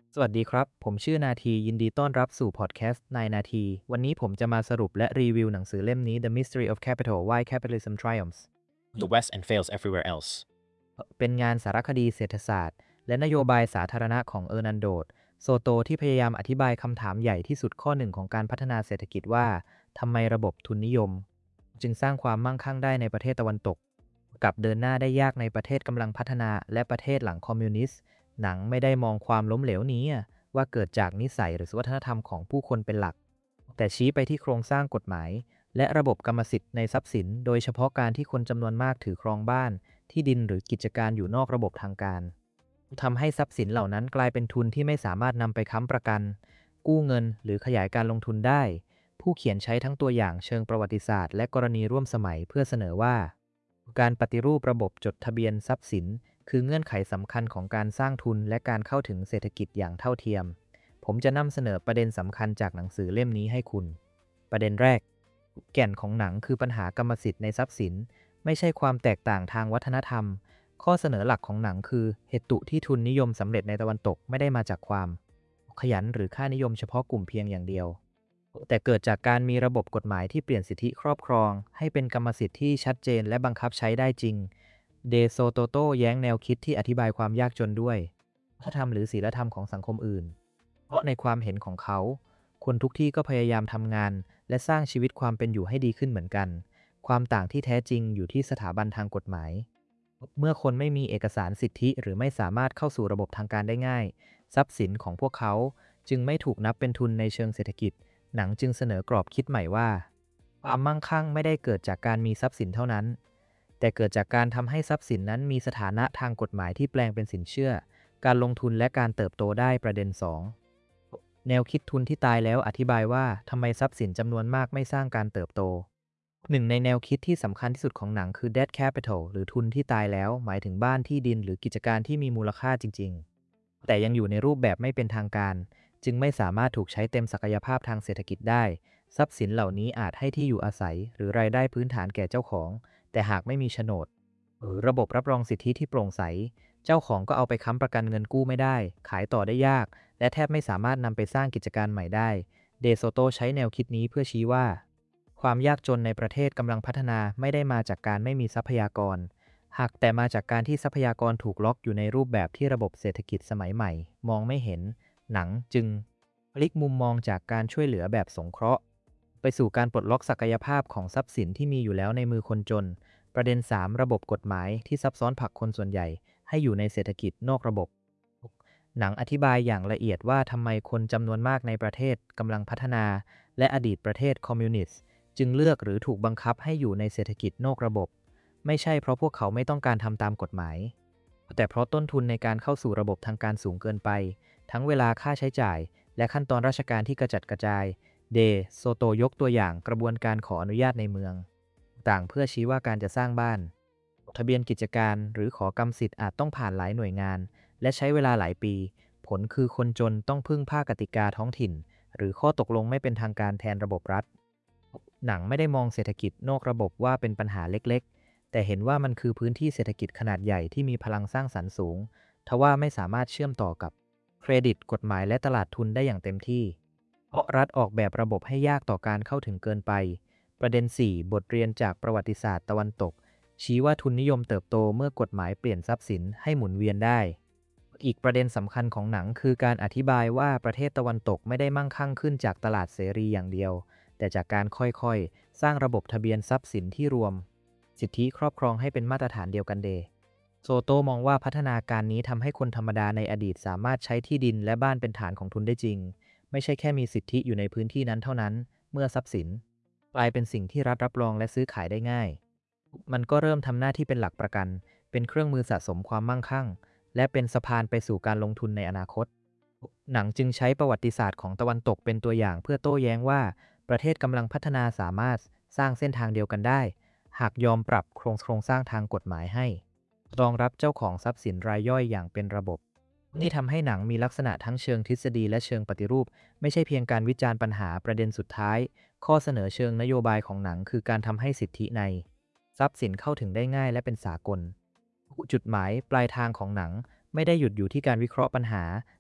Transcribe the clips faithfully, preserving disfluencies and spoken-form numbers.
สวัสดีครับ ผมชื่อนาทียินดีต้อนรับสู่พอดแคสต์นายนาทีวันนี้ผมจะมาสรุปและรีวิวหนังสือเล่มนี้ The Mystery of Capital Why Capitalism Triumphs the West and fails everywhere else เป็นงานสารคดีเศรษฐศาสตร์และนโยบายสาธารณะของเออร์นันโดโซโตที่พยายามอธิบายคำถามใหญ่ที่สุดข้อหนึ่งของการพัฒนาเศรษฐกิจว่าทำไมระบบทุนนิยมจึงสร้างความมั่งคั่งได้ในประเทศตะวันตกกับเดินหน้าได้ยากในประเทศกำลังพัฒนาและประเทศหลังคอมมิวนิสต์หนังไม่ได้มองความล้มเหลวนี้ว่าเกิดจากนิสัยหรือวัฒนธรรมของผู้คนเป็นหลักแต่ชี้ไปที่โครงสร้างกฎหมายและระบบกรรมสิทธิ์ในทรัพย์สินโดยเฉพาะการที่คนจำนวนมากถือครองบ้านที่ดินหรือกิจการอยู่นอกระบบทางการทำให้ทรัพย์สินเหล่านั้นกลายเป็นทุนที่ไม่สามารถนำไปค้ำประกันกู้เงินหรือขยายการลงทุนได้ผู้เขียนใช้ทั้งตัวอย่างเชิงประวัติศาสตร์และกรณีร่วมสมัยเพื่อเสนอว่าการปฏิรูประบบจดทะเบียนทรัพย์สินคือเงื่อนไขสำคัญของการสร้างทุนและการเข้าถึงเศรษฐกิจอย่างเท่าเทียมผมจะนำเสนอประเด็นสำคัญจากหนังสือเล่มนี้ให้คุณประเด็นแรกแก่นของหนังคือปัญหากรรมสิทธิ์ในทรัพย์สินไม่ใช่ความแตกต่างทางวัฒนธรรมข้อเสนอหลักของหนังคือเหตุที่ทุนนิยมสำเร็จในตะวันตกไม่ได้มาจากความขยันหรือค่านิยมเฉพาะกลุ่มเพียงอย่างเดียวแต่เกิดจากการมีระบบกฎหมายที่เปลี่ยนสิทธิครอบครองให้เป็นกรรมสิทธิ์ที่ชัดเจนและบังคับใช้ได้จริงเดโซโตโตแย้งแนวคิดที่อธิบายความยากจนด้วยวัฒนธรรมหรือศีลธรรมของสังคมอื่นเพราะในความเห็นของเขาคนทุกที่ก็พยายามทำงานและสร้างชีวิตความเป็นอยู่ให้ดีขึ้นเหมือนกันความต่างที่แท้จริงอยู่ที่สถาบันทางกฎหมายเมื่อคนไม่มีเอกสารสิทธิหรือไม่สามารถเข้าสู่ระบบทางการได้ง่ายทรัพย์สินของพวกเขาจึงไม่ถูกนับเป็นทุนในเชิงเศรษฐกิจหนังจึงเสนอกรอบคิดใหม่ว่าความมั่งคั่งไม่ได้เกิดจากการมีทรัพย์สินเท่านั้นแต่เกิดจากการทำให้ทรัพย์สินนั้นมีสถานะทางกฎหมายที่แปลงเป็นสินเชื่อการลงทุนและการเติบโตได้ประเด็นสองแนวคิดทุนที่ตายแล้วอธิบายว่าทำไมทรัพย์สินจำนวนมากไม่สร้างการเติบโตหนึ่งในแนวคิดที่สำคัญที่สุดของหนังคือ dead capital หรือทุนที่ตายแล้วหมายถึงบ้านที่ดินหรือกิจการที่มีมูลค่าจริงๆแต่ยังอยู่ในรูปแบบไม่เป็นทางการจึงไม่สามารถถูกใช้เต็มศักยภาพทางเศรษฐกิจได้ทรัพย์สินเหล่านี้อาจให้ที่อยู่อาศัยหรือรายได้พื้นฐานแก่เจ้าของแต่หากไม่มีโฉนดหรือระบบรับรองสิทธิที่โปร่งใสเจ้าของก็เอาไปค้ำประกันเงินกู้ไม่ได้ขายต่อได้ยากและแทบไม่สามารถนำไปสร้างกิจการใหม่ได้เดโซโตใช้แนวคิดนี้เพื่อชี้ว่าความยากจนในประเทศกำลังพัฒนาไม่ได้มาจากการไม่มีทรัพยากรหากแต่มาจากการที่ทรัพยากรถูกล็อกอยู่ในรูปแบบที่ระบบเศรษฐกิจสมัยใหม่มองไม่เห็นหนังจึงพลิกมุมมองจากการช่วยเหลือแบบสงเคราะห์ไปสู่การปลดล็อกศักยภาพของทรัพย์สินที่มีอยู่แล้วในมือคนจนประเด็นสามระบบกฎหมายที่ซับซ้อนผลักคนส่วนใหญ่ให้อยู่ในเศรษฐกิจนอกระบบหนังอธิบายอย่างละเอียดว่าทำไมคนจำนวนมากในประเทศกำลังพัฒนาและอดีตประเทศคอมมิวนิสต์จึงเลือกหรือถูกบังคับให้อยู่ในเศรษฐกิจนอกระบบไม่ใช่เพราะพวกเขาไม่ต้องการทำตามกฎหมายแต่เพราะต้นทุนในการเข้าสู่ระบบทางการสูงเกินไปทั้งเวลาค่าใช้จ่ายและขั้นตอนราชการที่กระจัดกระจายเดโซโตยกตัวอย่างกระบวนการขออนุญาตในเมืองต่างเพื่อชี้ว่าการจะสร้างบ้านทะเบียนกิจการหรือขอกรรมสิทธิ์อาจต้องผ่านหลายหน่วยงานและใช้เวลาหลายปีผลคือคนจนต้องพึ่งผ้ากติกาท้องถิ่นหรือข้อตกลงไม่เป็นทางการแทนระบบรัฐหนังไม่ได้มองเศรษฐกิจนอกระบบว่าเป็นปัญหาเล็กๆแต่เห็นว่ามันคือพื้นที่เศรษฐกิจขนาดใหญ่ที่มีพลังสร้างสรรค์สูงทว่าไม่สามารถเชื่อมต่อกับเครดิตกฎหมายและตลาดทุนได้อย่างเต็มที่เพราะรัฐออกแบบระบบให้ยากต่อการเข้าถึงเกินไปประเด็นสี่บทเรียนจากประวัติศาสตร์ตะวันตกชี้ว่าทุนนิยมเติบโตเมื่อกฎหมายเปลี่ยนทรัพย์สินให้หมุนเวียนได้อีกประเด็นสำคัญของหนังคือการอธิบายว่าประเทศตะวันตกไม่ได้มั่งคั่งขึ้นจากตลาดเสรีอย่างเดียวแต่จากการค่อยๆสร้างระบบทะเบียนทรัพย์สินที่รวมสิทธิครอบครองให้เป็นมาตรฐานเดียวกันเดโซโตมองว่าพัฒนาการนี้ทำให้คนธรรมดาในอดีตสามารถใช้ที่ดินและบ้านเป็นฐานของทุนได้จริงไม่ใช่แค่มีสิทธิอยู่ในพื้นที่นั้นเท่านั้นเมื่อทรัพย์สินกลายเป็นสิ่งที่รัฐรับรองและซื้อขายได้ง่ายมันก็เริ่มทำหน้าที่เป็นหลักประกันเป็นเครื่องมือสะสมความมั่งคั่งและเป็นสะพานไปสู่การลงทุนในอนาคตหนังจึงใช้ประวัติศาสตร์ของตะวันตกเป็นตัวอย่างเพื่อโต้แย้งว่าประเทศกำลังพัฒนาสามารถสร้างเส้นทางเดียวกันได้หากยอมปรับโครงโครงสร้างทางกฎหมายให้รองรับเจ้าของทรัพย์สินรายย่อยอย่างเป็นระบบนี่ทำให้หนังมีลักษณะทั้งเชิงทฤษฎีและเชิงปฏิรูปไม่ใช่เพียงการวิจารณ์ปัญหาประเด็นสุดท้ายข้อเสนอเชิงนโยบายของหนังคือการทำให้สิทธิในทรัพย์สินเข้าถึงได้ง่ายและเป็นสากลจุดหมายปลายทางของหนังไม่ได้หยุดอยู่ที่การวิเคราะห์ปัญหา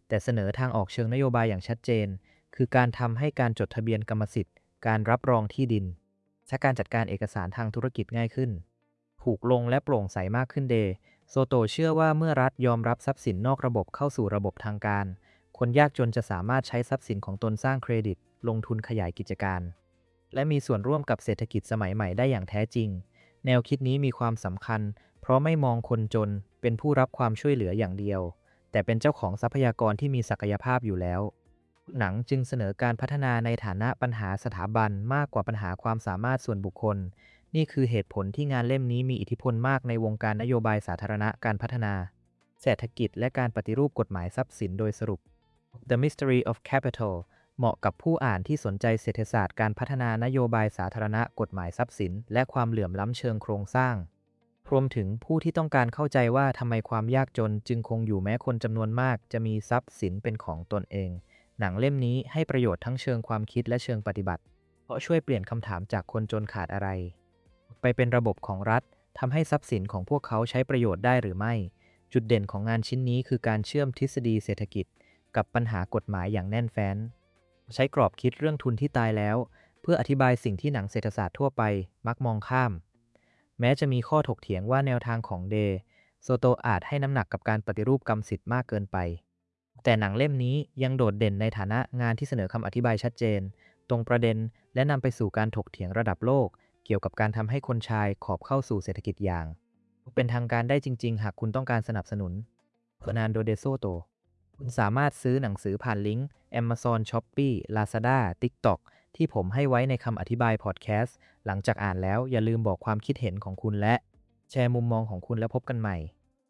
แต่เสนอทางออกเชิงนโยบายอย่างชัดเจน คือการทำให้การจดทะเบียนกรรมสิทธิ์ การรับรองที่ดินและการจัดการเอกสารทางธุรกิจง่ายขึ้น ถูกลงและโปร่งใสมากขึ้นเดโซโตเชื่อว่าเมื่อรัฐยอมรับทรัพย์สินนอกระบบเข้าสู่ระบบทางการ คนยากจนจะสามารถใช้ทรัพย์สินของตนสร้างเครดิต ลงทุนขยายกิจการ และมีส่วนร่วมกับเศรษฐกิจสมัยใหม่ได้อย่างแท้จริง แนวคิดนี้มีความสำคัญ เพราะไม่มองคนจนเป็นผู้รับความช่วยเหลืออย่างเดียว แต่เป็นเจ้าของทรัพยากรที่มีศักยภาพอยู่แล้ว หนังจึงเสนอการพัฒนาในฐานะปัญหาสถาบันมากกว่าปัญหาความสามารถส่วนบุคคล นี่คือเหตุผลที่งานเล่มนี้มีอิทธิพลมากในวงการนโยบายสาธารณะการพัฒนา เศรษฐกิจและการปฏิรูปกฎหมายทรัพย์สินโดยสรุป The Mystery of Capital เหมาะกับผู้อ่านที่สนใจเศรษฐศาสตร์การพัฒนานโยบายสาธารณะกฎหมายทรัพย์สินและความเหลื่อมล้ำเชิงโครงสร้าง รวมถึงผู้ที่ต้องการเข้าใจว่าทำไมความยากจนจึงคงอยู่แม้คนจำนวนมากจะมีทรัพย์สินเป็นของตนเอง หนังเล่มนี้ให้ประโยชน์ทั้งเชิงความคิดและเชิงปฏิบัติ เพราะช่วยเปลี่ยนคำถามจากคนจนขาดอะไรไปเป็นระบบของรัฐทำให้ทรัพย์สินของพวกเขาใช้ประโยชน์ได้หรือไม่ จุดเด่นของงานชิ้นนี้คือการเชื่อมทฤษฎีเศรษฐกิจกับปัญหากฎหมายอย่างแน่นแฟ้น ใช้กรอบคิดเรื่องทุนที่ตายแล้ว เพื่ออธิบายสิ่งที่หนังเศรษฐศาสตร์ทั่วไปมักมองข้าม แม้จะมีข้อถกเถียงว่าแนวทางของเดโซโตอาจให้น้ำหนักกับการปฏิรูปกรรมสิทธิ์มากเกินไป แต่หนังเล่มนี้ยังโดดเด่นในฐานะงานที่เสนอคำอธิบายชัดเจน ตรงประเด็นและนำไปสู่การถกเถียงระดับโลก เกี่ยวกับการทำให้คนชายขอบเข้าสู่เศรษฐกิจอย่าง เป็นทางการได้จริงๆ หากคุณต้องการสนับสนุนเฟอร์นันโด เดโซโต คุณสามารถซื้อหนังสือผ่านลิงก์ Amazon Shopee Lazada TikTok ที่ผมให้ไว้ในคำอธิบายพอดแคสต์ หลังจากอ่านแล้วอย่าลืมบอกความคิดเห็นของคุณและแชร์มุมมองของคุณแล้วพบกันใหม่